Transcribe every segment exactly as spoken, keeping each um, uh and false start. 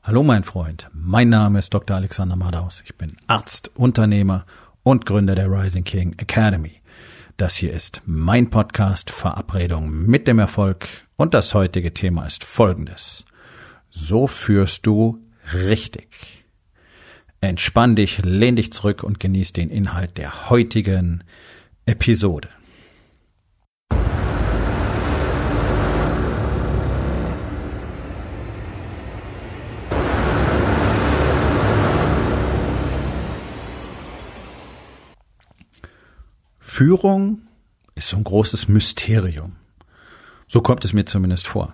Hallo mein Freund, mein Name ist Doktor Alexander Madaus. Ich bin Arzt, Unternehmer und Gründer der Rising King Academy. Das hier ist mein Podcast Verabredung mit dem Erfolg und das heutige Thema ist folgendes. So führst du richtig. Entspann dich, lehn dich zurück und genieß den Inhalt der heutigen Episode. Führung ist so ein großes Mysterium. So kommt es mir zumindest vor.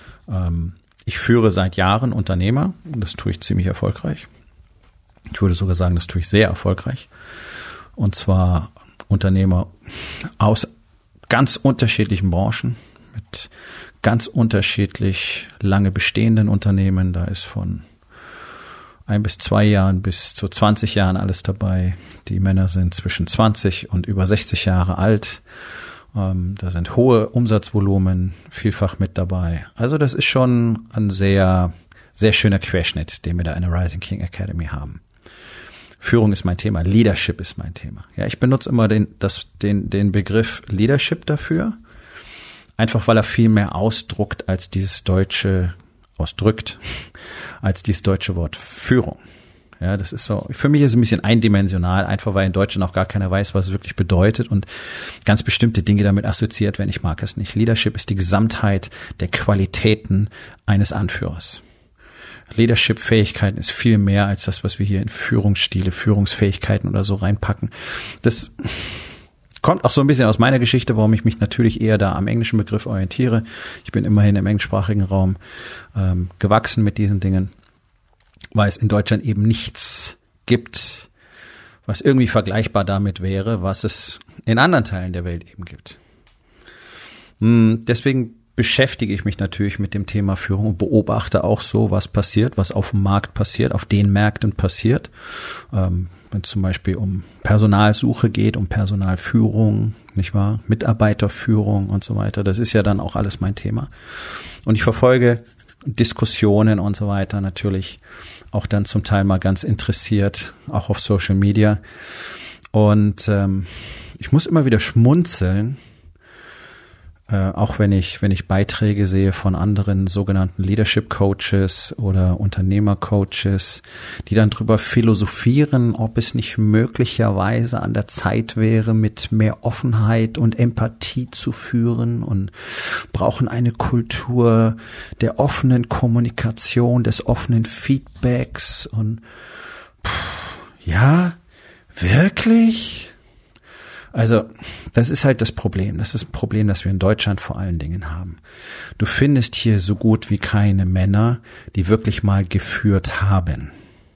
Ich führe seit Jahren Unternehmer und das tue ich ziemlich erfolgreich. Ich würde sogar sagen, das tue ich sehr erfolgreich. Und zwar Unternehmer aus ganz unterschiedlichen Branchen, mit ganz unterschiedlich lange bestehenden Unternehmen. Da ist von ein bis zwei Jahren bis zu zwanzig Jahren alles dabei. Die Männer sind zwischen zwanzig und über sechzig Jahre alt. Ähm, da sind hohe Umsatzvolumen vielfach mit dabei. Also das ist schon ein sehr, sehr schöner Querschnitt, den wir da in der Rising King Academy haben. Führung ist mein Thema, Leadership ist mein Thema. Ja, ich benutze immer den, das, den, den Begriff Leadership dafür, einfach weil er viel mehr ausdruckt als dieses deutsche ausdrückt, als dieses deutsche Wort Führung. Ja, das ist so, für mich ist es ein bisschen eindimensional, einfach weil in Deutschland auch gar keiner weiß, was es wirklich bedeutet und ganz bestimmte Dinge damit assoziiert werden. Ich mag es nicht. Leadership ist die Gesamtheit der Qualitäten eines Anführers. Leadership-Fähigkeiten ist viel mehr als das, was wir hier in Führungsstile, Führungsfähigkeiten oder so reinpacken. Das kommt auch so ein bisschen aus meiner Geschichte, warum ich mich natürlich eher da am englischen Begriff orientiere. Ich bin immerhin im englischsprachigen Raum ähm, gewachsen mit diesen Dingen, weil es in Deutschland eben nichts gibt, was irgendwie vergleichbar damit wäre, was es in anderen Teilen der Welt eben gibt. Hm, deswegen beschäftige ich mich natürlich mit dem Thema Führung und beobachte auch so, was passiert, was auf dem Markt passiert, auf den Märkten passiert. Ähm, wenn es zum Beispiel um Personalsuche geht, um Personalführung, nicht wahr? Mitarbeiterführung und so weiter. Das ist ja dann auch alles mein Thema. Und ich verfolge Diskussionen und so weiter natürlich auch dann zum Teil mal ganz interessiert, auch auf Social Media. Und ähm, ich muss immer wieder schmunzeln, Äh, auch wenn ich, wenn ich Beiträge sehe von anderen sogenannten Leadership Coaches oder Unternehmer-Coaches, die dann drüber philosophieren, ob es nicht möglicherweise an der Zeit wäre, mit mehr Offenheit und Empathie zu führen und brauchen eine Kultur der offenen Kommunikation, des offenen Feedbacks und pff, ja, wirklich? Also, das ist halt das Problem. Das ist ein Problem, das wir in Deutschland vor allen Dingen haben. Du findest hier so gut wie keine Männer, die wirklich mal geführt haben.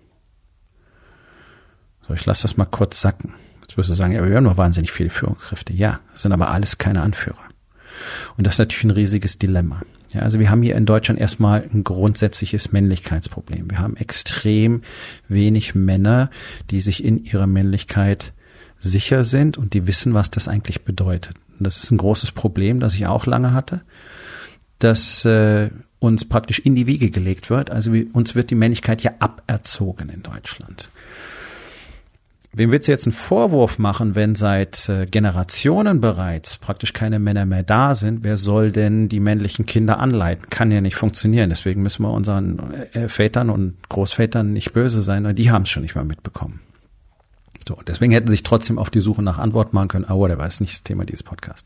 So, ich lasse das mal kurz sacken. Jetzt wirst du sagen, ja, wir haben noch wahnsinnig viele Führungskräfte. Ja, das sind aber alles keine Anführer. Und das ist natürlich ein riesiges Dilemma. Ja, also wir haben hier in Deutschland erstmal ein grundsätzliches Männlichkeitsproblem. Wir haben extrem wenig Männer, die sich in ihrer Männlichkeit sicher sind und die wissen, was das eigentlich bedeutet. Und das ist ein großes Problem, das ich auch lange hatte, dass äh, uns praktisch in die Wiege gelegt wird. Also wie, uns wird die Männlichkeit ja aberzogen in Deutschland. Wem willst du jetzt einen Vorwurf machen, wenn seit äh, Generationen bereits praktisch keine Männer mehr da sind? Wer soll denn die männlichen Kinder anleiten? Kann ja nicht funktionieren. Deswegen müssen wir unseren äh, Vätern und Großvätern nicht böse sein, weil die haben es schon nicht mal mitbekommen. So, deswegen hätten sie sich trotzdem auf die Suche nach Antworten machen können. Aber whatever, das ist nicht das Thema dieses Podcasts.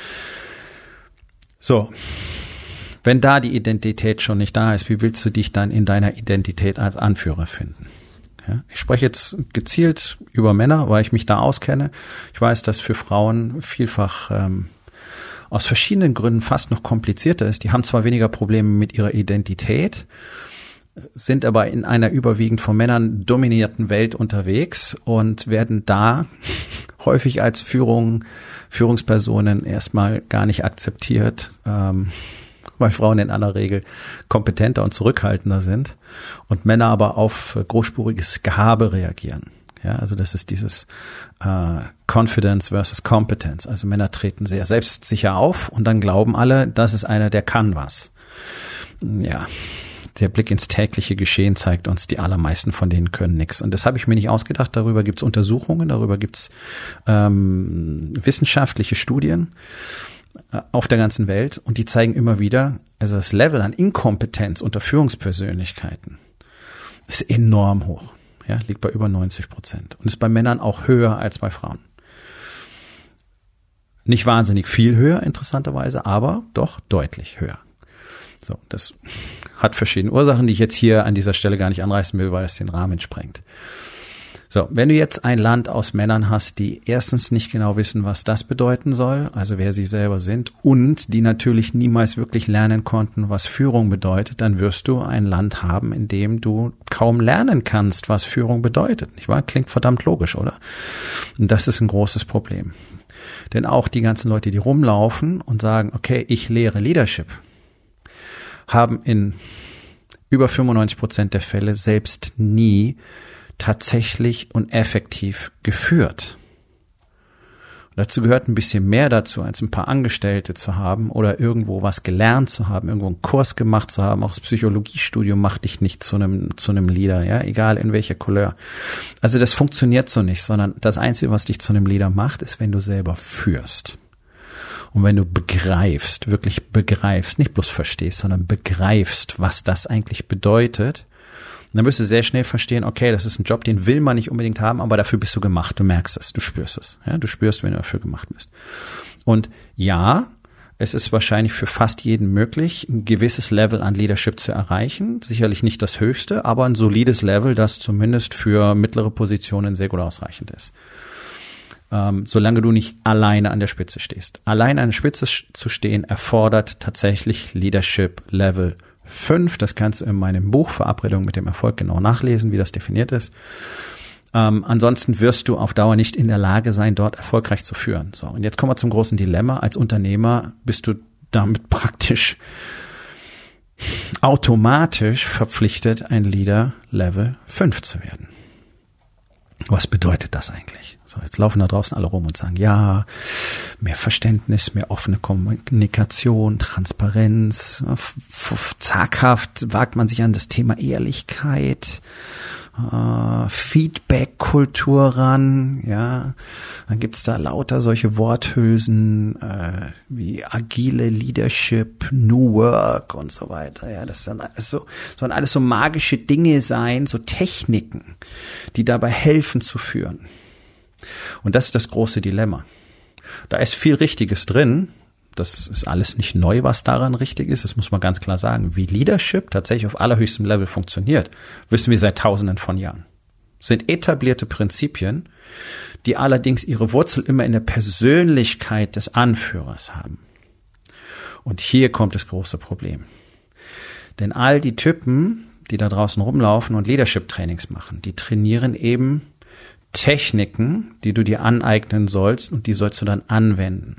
So, wenn da die Identität schon nicht da ist, wie willst du dich dann in deiner Identität als Anführer finden? Ja, ich spreche jetzt gezielt über Männer, weil ich mich da auskenne. Ich weiß, dass für Frauen vielfach ähm, aus verschiedenen Gründen fast noch komplizierter ist. Die haben zwar weniger Probleme mit ihrer Identität, sind aber in einer überwiegend von Männern dominierten Welt unterwegs und werden da häufig als Führung, Führungspersonen erstmal gar nicht akzeptiert, ähm, weil Frauen in aller Regel kompetenter und zurückhaltender sind und Männer aber auf großspuriges Gehabe reagieren. Ja, also das ist dieses äh, Confidence versus Competence. Also Männer treten sehr selbstsicher auf und dann glauben alle, das ist einer, der kann was. Ja, der Blick ins tägliche Geschehen zeigt uns, die allermeisten von denen können nichts. Und das habe ich mir nicht ausgedacht. Darüber gibt es Untersuchungen, darüber gibt es ähm, wissenschaftliche Studien äh, auf der ganzen Welt. Und die zeigen immer wieder, also das Level an Inkompetenz unter Führungspersönlichkeiten ist enorm hoch. Ja, liegt bei über neunzig Prozent. Und ist bei Männern auch höher als bei Frauen. Nicht wahnsinnig viel höher, interessanterweise, aber doch deutlich höher. So, das hat verschiedene Ursachen, die ich jetzt hier an dieser Stelle gar nicht anreißen will, weil es den Rahmen sprengt. So, wenn du jetzt ein Land aus Männern hast, die erstens nicht genau wissen, was das bedeuten soll, also wer sie selber sind, und die natürlich niemals wirklich lernen konnten, was Führung bedeutet, dann wirst du ein Land haben, in dem du kaum lernen kannst, was Führung bedeutet. Nicht wahr? Klingt verdammt logisch, oder? Und das ist ein großes Problem. Denn auch die ganzen Leute, die rumlaufen und sagen, okay, ich lehre Leadership, haben in über fünfundneunzig Prozent der Fälle selbst nie tatsächlich und effektiv geführt. Und dazu gehört ein bisschen mehr dazu, als ein paar Angestellte zu haben oder irgendwo was gelernt zu haben, irgendwo einen Kurs gemacht zu haben. Auch das Psychologiestudium macht dich nicht zu einem, zu einem Leader, ja, egal in welcher Couleur. Also das funktioniert so nicht, sondern das Einzige, was dich zu einem Leader macht, ist, wenn du selber führst. Und wenn du begreifst, wirklich begreifst, nicht bloß verstehst, sondern begreifst, was das eigentlich bedeutet, dann wirst du sehr schnell verstehen, okay, das ist ein Job, den will man nicht unbedingt haben, aber dafür bist du gemacht, du merkst es, du spürst es. Ja, du spürst, wenn du dafür gemacht bist. Und ja, es ist wahrscheinlich für fast jeden möglich, ein gewisses Level an Leadership zu erreichen. Sicherlich nicht das höchste, aber ein solides Level, das zumindest für mittlere Positionen sehr gut ausreichend ist. Ähm, solange du nicht alleine an der Spitze stehst. Alleine an der Spitze zu stehen erfordert tatsächlich Leadership Level fünf. Das kannst du in meinem Buch Verabredung mit dem Erfolg genau nachlesen, wie das definiert ist. Ähm, ansonsten wirst du auf Dauer nicht in der Lage sein, dort erfolgreich zu führen. So, und jetzt kommen wir zum großen Dilemma. Als Unternehmer bist du damit praktisch automatisch verpflichtet, ein Leader Level fünf zu werden. Was bedeutet das eigentlich? So, jetzt laufen da draußen alle rum und sagen, ja, mehr Verständnis, mehr offene Kommunikation, Transparenz, f- f- zaghaft wagt man sich an das Thema Ehrlichkeit, äh, Feedback-Kultur ran, ja, dann gibt's da lauter solche Worthülsen äh, wie agile Leadership, New Work und so weiter, ja, das sind alles so, sollen alles so magische Dinge sein, so Techniken, die dabei helfen zu führen. Und das ist das große Dilemma. Da ist viel Richtiges drin. Das ist alles nicht neu, was daran richtig ist. Das muss man ganz klar sagen. Wie Leadership tatsächlich auf allerhöchstem Level funktioniert, wissen wir seit Tausenden von Jahren. Das sind etablierte Prinzipien, die allerdings ihre Wurzel immer in der Persönlichkeit des Anführers haben. Und hier kommt das große Problem. Denn all die Typen, die da draußen rumlaufen und Leadership-Trainings machen, die trainieren eben Techniken, die du dir aneignen sollst und die sollst du dann anwenden.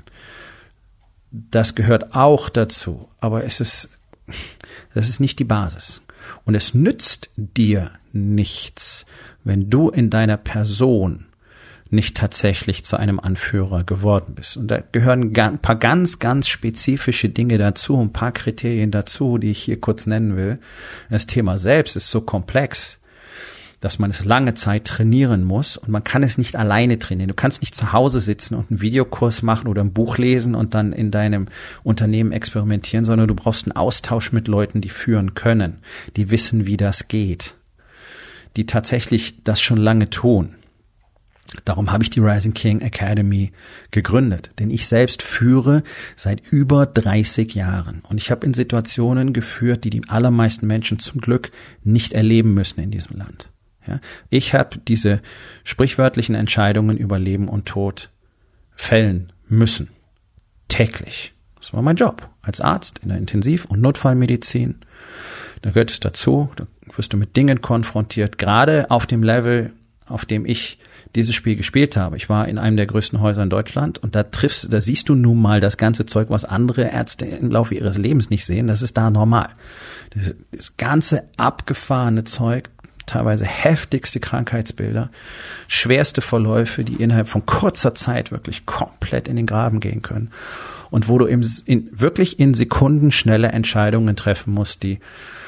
Das gehört auch dazu, aber es ist, das ist nicht die Basis. Und es nützt dir nichts, wenn du in deiner Person nicht tatsächlich zu einem Anführer geworden bist. Und da gehören ein paar ganz, ganz spezifische Dinge dazu, ein paar Kriterien dazu, die ich hier kurz nennen will. Das Thema selbst ist so komplex, dass man es lange Zeit trainieren muss und man kann es nicht alleine trainieren. Du kannst nicht zu Hause sitzen und einen Videokurs machen oder ein Buch lesen und dann in deinem Unternehmen experimentieren, sondern du brauchst einen Austausch mit Leuten, die führen können, die wissen, wie das geht, die tatsächlich das schon lange tun. Darum habe ich die Rising King Academy gegründet, denn ich selbst führe seit über dreißig Jahren und ich habe in Situationen geführt, die die allermeisten Menschen zum Glück nicht erleben müssen in diesem Land. Ja, ich habe diese sprichwörtlichen Entscheidungen über Leben und Tod fällen müssen. Täglich. Das war mein Job als Arzt in der Intensiv- und Notfallmedizin. Da gehört es dazu, da wirst du mit Dingen konfrontiert, gerade auf dem Level, auf dem ich dieses Spiel gespielt habe. Ich war in einem der größten Häuser in Deutschland und da triffst, da siehst du nun mal das ganze Zeug, was andere Ärzte im Laufe ihres Lebens nicht sehen. Das ist da normal. Das, das ganze abgefahrene Zeug, teilweise heftigste Krankheitsbilder, schwerste Verläufe, die innerhalb von kurzer Zeit wirklich komplett in den Graben gehen können und wo du im, in, wirklich in Sekunden schnelle Entscheidungen treffen musst, die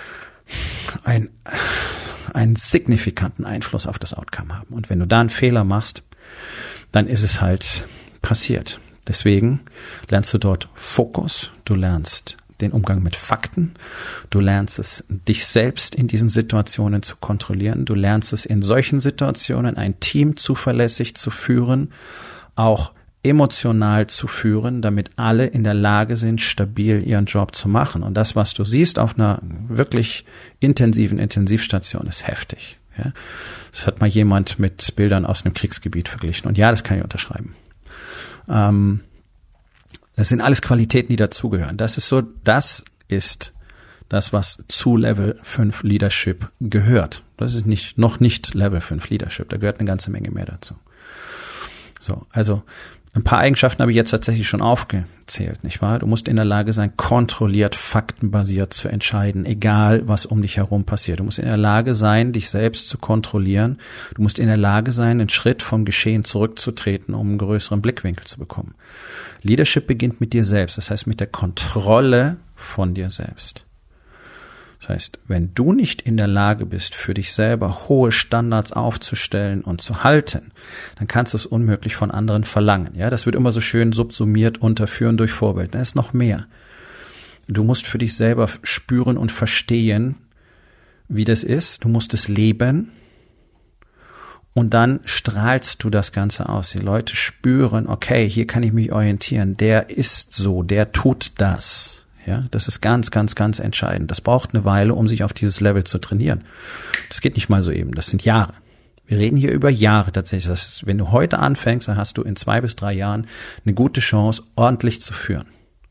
ein, einen signifikanten Einfluss auf das Outcome haben. Und wenn du da einen Fehler machst, dann ist es halt passiert. Deswegen lernst du dort Fokus, du lernst den Umgang mit Fakten, du lernst es, dich selbst in diesen Situationen zu kontrollieren, du lernst es in solchen Situationen, ein Team zuverlässig zu führen, auch emotional zu führen, damit alle in der Lage sind, stabil ihren Job zu machen. Und das, was du siehst auf einer wirklich intensiven Intensivstation, ist heftig. Ja? Das hat mal jemand mit Bildern aus einem Kriegsgebiet verglichen. Und ja, das kann ich unterschreiben. Ähm, Das sind alles Qualitäten, die dazugehören. Das ist so, das ist das, was zu Level fünf Leadership gehört. Das ist nicht, noch nicht Level fünf Leadership. Da gehört eine ganze Menge mehr dazu. So, also, ein paar Eigenschaften habe ich jetzt tatsächlich schon aufgezählt, nicht wahr? Du musst in der Lage sein, kontrolliert, faktenbasiert zu entscheiden, egal was um dich herum passiert. Du musst in der Lage sein, dich selbst zu kontrollieren. Du musst in der Lage sein, einen Schritt vom Geschehen zurückzutreten, um einen größeren Blickwinkel zu bekommen. Leadership beginnt mit dir selbst, das heißt mit der Kontrolle von dir selbst. Das heißt, wenn du nicht in der Lage bist, für dich selber hohe Standards aufzustellen und zu halten, dann kannst du es unmöglich von anderen verlangen. Ja, das wird immer so schön subsumiert unter Führen durch Vorbild. Da ist noch mehr. Du musst für dich selber spüren und verstehen, wie das ist. Du musst es leben. Und dann strahlst du das Ganze aus. Die Leute spüren, okay, hier kann ich mich orientieren. Der ist so, der tut das. Ja, das ist ganz, ganz, ganz entscheidend. Das braucht eine Weile, um sich auf dieses Level zu trainieren. Das geht nicht mal so eben. Das sind Jahre. Wir reden hier über Jahre tatsächlich. Das ist, wenn du heute anfängst, dann hast du in zwei bis drei Jahren eine gute Chance, ordentlich zu führen.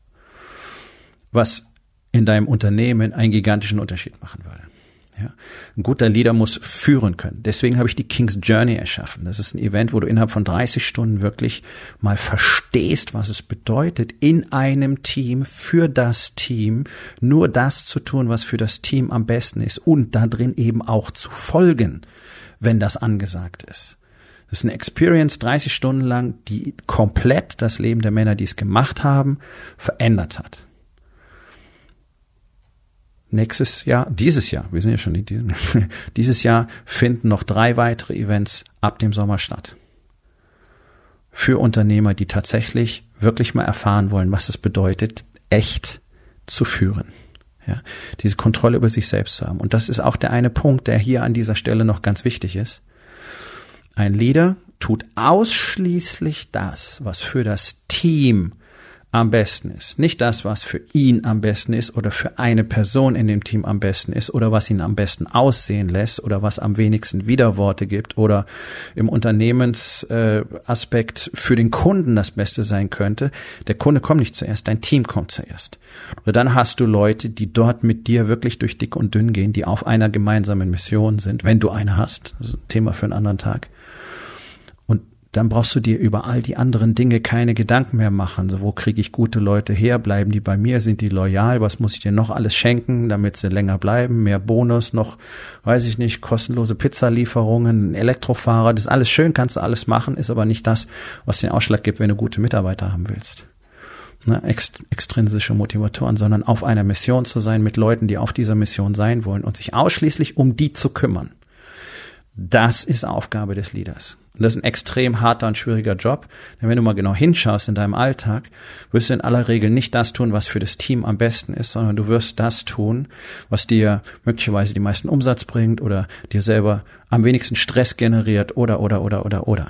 Was in deinem Unternehmen einen gigantischen Unterschied machen würde. Ja, ein guter Leader muss führen können. Deswegen habe ich die King's Journey erschaffen. Das ist ein Event, wo du innerhalb von dreißig Stunden wirklich mal verstehst, was es bedeutet, in einem Team, für das Team, nur das zu tun, was für das Team am besten ist und da drin eben auch zu folgen, wenn das angesagt ist. Das ist eine Experience, dreißig Stunden lang, die komplett das Leben der Männer, die es gemacht haben, verändert hat. Nächstes Jahr, dieses Jahr, wir sind ja schon in diesem, dieses Jahr finden noch drei weitere Events ab dem Sommer statt. Für Unternehmer, die tatsächlich wirklich mal erfahren wollen, was es bedeutet, echt zu führen. Ja, diese Kontrolle über sich selbst zu haben. Und das ist auch der eine Punkt, der hier an dieser Stelle noch ganz wichtig ist. Ein Leader tut ausschließlich das, was für das Team am besten ist. Nicht das, was für ihn am besten ist oder für eine Person in dem Team am besten ist oder was ihn am besten aussehen lässt oder was am wenigsten Widerworte gibt oder im Unternehmensaspekt äh, für den Kunden das Beste sein könnte. Der Kunde kommt nicht zuerst, dein Team kommt zuerst. Oder dann hast du Leute, die dort mit dir wirklich durch dick und dünn gehen, die auf einer gemeinsamen Mission sind, wenn du eine hast. Das ist ein Thema für einen anderen Tag. Dann brauchst du dir über all die anderen Dinge keine Gedanken mehr machen. So, wo kriege ich gute Leute her? Bleiben die bei mir? Sind die loyal? Was muss ich dir noch alles schenken, damit sie länger bleiben? Mehr Bonus, noch, weiß ich nicht, kostenlose Pizzalieferungen, Elektrofahrer. Das ist alles schön, kannst du alles machen, ist aber nicht das, was den Ausschlag gibt, wenn du gute Mitarbeiter haben willst. Ne, ext- extrinsische Motivatoren, sondern auf einer Mission zu sein mit Leuten, die auf dieser Mission sein wollen und sich ausschließlich um die zu kümmern. Das ist Aufgabe des Leaders. Und das ist ein extrem harter und schwieriger Job. Denn wenn du mal genau hinschaust in deinem Alltag, wirst du in aller Regel nicht das tun, was für das Team am besten ist, sondern du wirst das tun, was dir möglicherweise die meisten Umsatz bringt oder dir selber am wenigsten Stress generiert oder, oder, oder, oder, oder.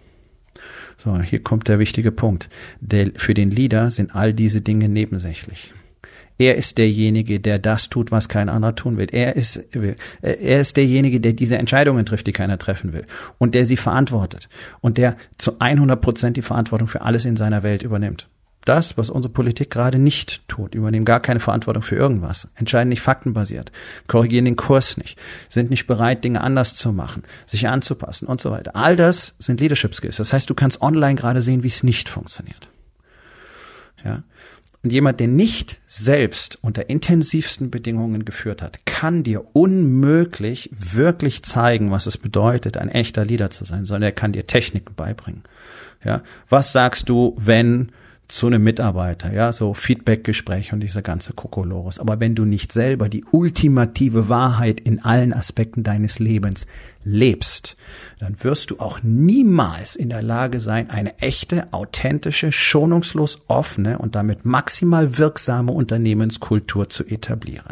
So, hier kommt der wichtige Punkt. Der, für den Leader sind all diese Dinge nebensächlich. Er ist derjenige, der das tut, was kein anderer tun will. Er ist, er ist derjenige, der diese Entscheidungen trifft, die keiner treffen will. Und der sie verantwortet. Und der zu hundert Prozent die Verantwortung für alles in seiner Welt übernimmt. Das, was unsere Politik gerade nicht tut, übernehmen gar keine Verantwortung für irgendwas. Entscheiden nicht faktenbasiert. Korrigieren den Kurs nicht. Sind nicht bereit, Dinge anders zu machen. Sich anzupassen und so weiter. All das sind Leadership Skills. Das heißt, du kannst online gerade sehen, wie es nicht funktioniert. Ja. Und jemand, der nicht selbst unter intensivsten Bedingungen geführt hat, kann dir unmöglich wirklich zeigen, was es bedeutet, ein echter Leader zu sein, sondern er kann dir Techniken beibringen. Ja, was sagst du, wenn zu einem Mitarbeiter, ja, so Feedbackgespräch und diese ganze Kokolores. Aber wenn du nicht selber die ultimative Wahrheit in allen Aspekten deines Lebens lebst, dann wirst du auch niemals in der Lage sein, eine echte, authentische, schonungslos offene und damit maximal wirksame Unternehmenskultur zu etablieren.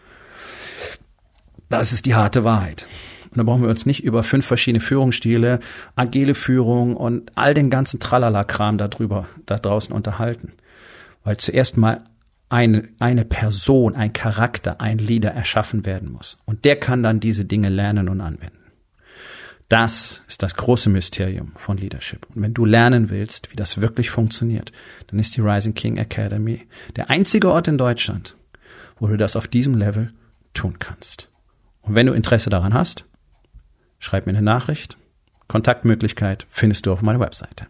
Das ist die harte Wahrheit. Und da brauchen wir uns nicht über fünf verschiedene Führungsstile, agile Führung und all den ganzen Tralala-Kram da drüber, da draußen unterhalten. Weil zuerst mal eine, eine Person, ein Charakter, ein Leader erschaffen werden muss. Und der kann dann diese Dinge lernen und anwenden. Das ist das große Mysterium von Leadership. Und wenn du lernen willst, wie das wirklich funktioniert, dann ist die Rising King Academy der einzige Ort in Deutschland, wo du das auf diesem Level tun kannst. Und wenn du Interesse daran hast, schreib mir eine Nachricht. Kontaktmöglichkeit findest du auf meiner Webseite.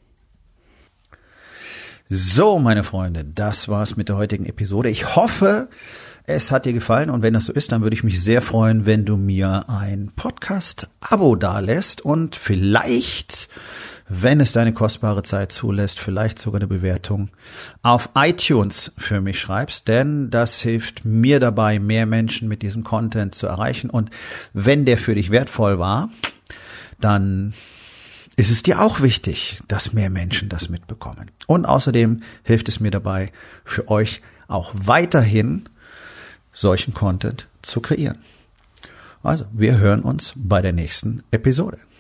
So, meine Freunde, das war's mit der heutigen Episode. Ich hoffe, es hat dir gefallen. Und wenn das so ist, dann würde ich mich sehr freuen, wenn du mir ein Podcast-Abo dalässt und vielleicht, wenn es deine kostbare Zeit zulässt, vielleicht sogar eine Bewertung auf iTunes für mich schreibst, denn das hilft mir dabei, mehr Menschen mit diesem Content zu erreichen. Und wenn der für dich wertvoll war, dann ist es dir auch wichtig, dass mehr Menschen das mitbekommen. Und außerdem hilft es mir dabei, für euch auch weiterhin solchen Content zu kreieren. Also, wir hören uns bei der nächsten Episode.